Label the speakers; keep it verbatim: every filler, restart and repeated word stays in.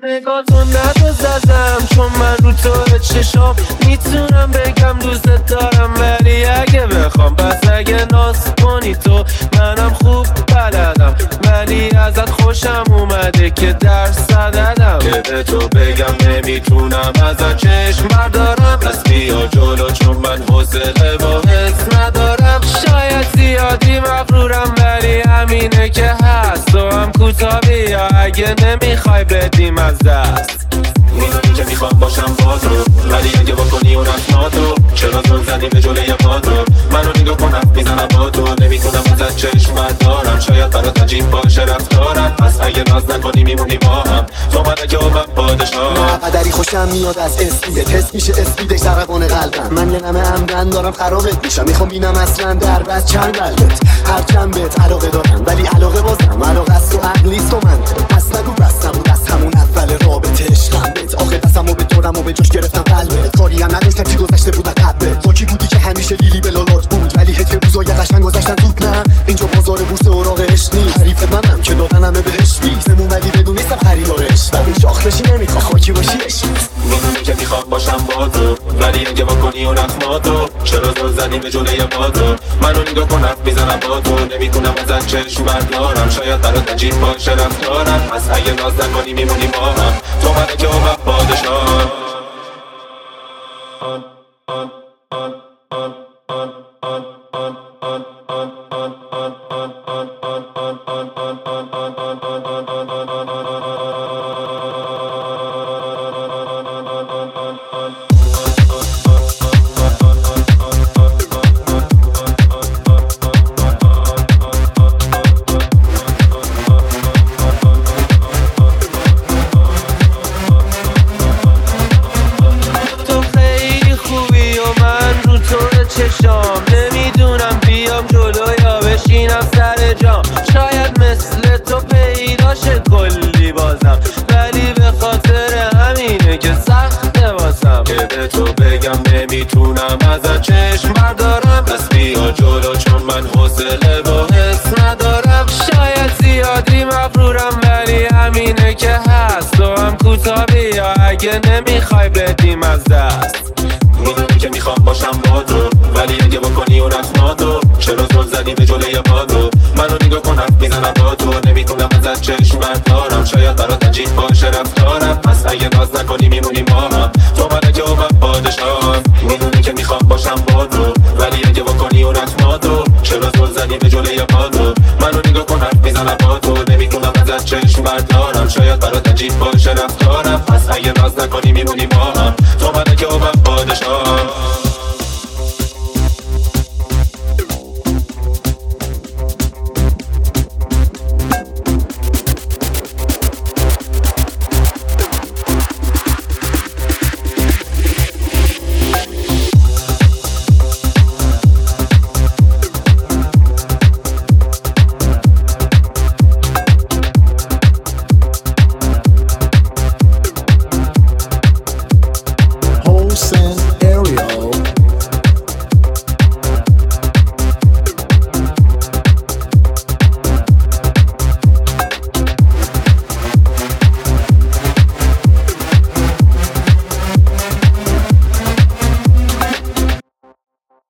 Speaker 1: نگاهتون ندو زدم چون من رو تو چشام میتونم بگم دوست دارم، ولی اگه بخوام پس اگه ناز کنی تو منم خوب بلدم، ولی ازت خوشم اومده که درس دادم که به تو بگم نمیتونم ازت چشم بردارم، پس بیا جلو چون من حوصله با حس ندارم. شاید زیادی مغرورم ولی همینه که هست، تو هم کوتاه بیا اگه نمیخوای بدیم از دست.
Speaker 2: میدونی که میخوام باشم با تو، ولی اگه بکنی اون تو چرا زل زدی به جلوی پا تو؟ منو نگاه کن حرف میزنم با تو، نمیتونم ازت چشم بردارم، شاید برات عجیب باشه رفتارم، پس اگه ناز نکنی میمونی با هم، تو ملکه و من پادشاه.
Speaker 3: قدری خوشم میاد از اسمیدت، حس میشه اسمیدش ضربان قلبم، من یه نمه عمدن دارم خرابت میشم، میخوام بینم اصلا در بس چند قلبت، هر جنبت علاقه دارم ولی علاقه بازم علاقه است و عقلیست و من پس نگو بستم بود از همون اول رابطه عشقم بت، آخه دستم و به دورم و به جوش گرفتم قلبت، کاری هم نداشتم چی گذشته بود قبلت، تو کی بودی که همیشه لیلی به لالات بود ولی هیچ روزای قشنگ گذشتن زود، نه اینجا بازار بورس اوراق عشق نیست، حریفت منم که دادنمه بهش بیزمون ولی بدون نیستم خریدارش، ولی شاخ بشی نمیخوام خاکی باشی عشق.
Speaker 2: میدونی که میخوام باشم با تو، ولی اگه بکنی اون تو چرا زل زدی به جلوی پا تو؟ منو نگاه کن حرف میزنم با تو، نمیتونم ازت چشم بردارم، شاید برات عجیب باشه رفتارم، پس اگه ناز نکنی میمونی با هم، تو ملکه و من پادشاه.
Speaker 1: چشام نمیدونم بیام جلو یا بشینم سر جام، شاید مثل تو پیداشه کلی بازم، ولی به خاطر همینه که سخته واسم
Speaker 2: که به تو بگم نمیتونم ازت چشم بردارم، پس بیا جلو چون من حوصله با حس ندارم.
Speaker 1: شاید زیادی مغرورم ولی همینه که هست، تو هم کوتاه بیا اگه نمیخوای بدیم از دست.
Speaker 2: میدونی که میخوام باشم با تو، ولی اگه بکنی اون تو چرا زل زدی به جلوی پا تو؟ منو نگاه کن حرف میزنم با تو، نمیتونم ازت چشم بردارم، شاید برات عجیب باشه رفتارم، پس اگه ناز نکنی میمونی با هم، تو ملکه و من پادشاه. میدونی که میخوام باشم با تو، ولی اگه بکنی اون تو چرا زل زدی به جلوی پا تو؟ منو نگاه کن حرف میزنم با تو، نمیتونم ازت چشم بردارم، شاید برات عجیب باشه رفتارم، پس اگه ناز نکنی میمونی با هم، تو ملکه و من پادشاه.